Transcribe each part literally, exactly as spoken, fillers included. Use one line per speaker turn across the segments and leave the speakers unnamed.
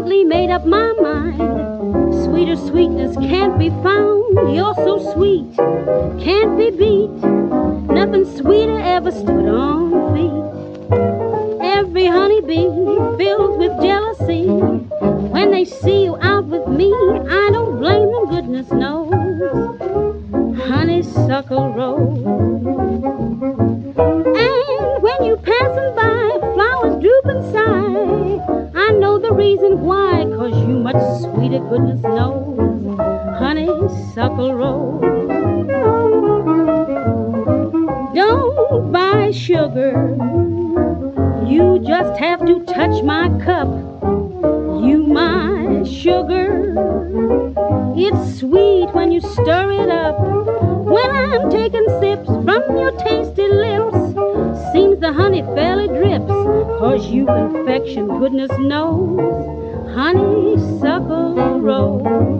recently made up my mind. Sweeter sweetness can't be found. You're so sweet, can't be beat. Nothing sweeter ever stood on feet. Every honeybee filled with jealousy. When they see you out with me, I don't blame them, goodness knows. Honeysuckle rose. And when you passing by, flowers droop and sigh. I know the reason why, 'cause you much sweeter, goodness knows. Honeysuckle rose. Don't buy sugar, you just have to touch my cup. You my sugar, it's sweet when you stir it up. When I'm taking sips from your tasty lips, seems the honey fairly drips. 'Cause you confection, goodness knows, honeysuckle rose.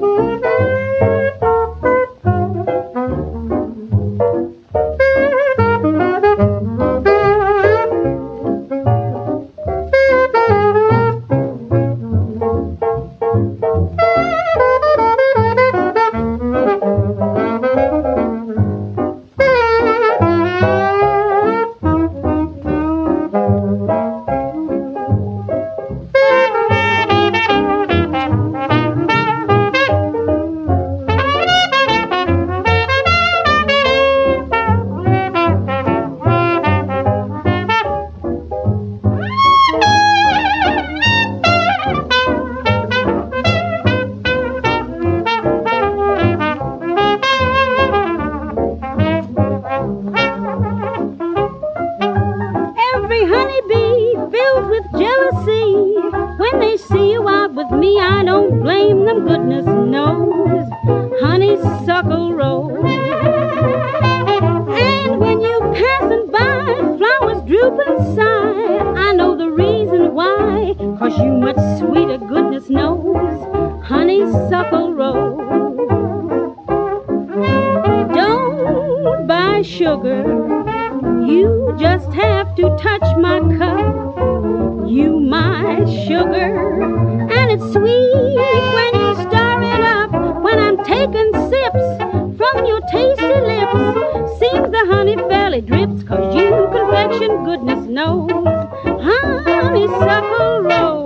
When they see you out with me, I don't blame them, goodness knows. Honeysuckle rose. And when you passing by, flowers droop and sigh. I know the reason why, 'cause you much sweeter, goodness knows. Honeysuckle rose. Don't buy sugar, you just have to touch my cup. You my sugar, and it's sweet when you stir it up. When I'm taking sips from your tasty lips, seems the honey fairly drips. 'Cause you confection, goodness knows, honeysuckle rose.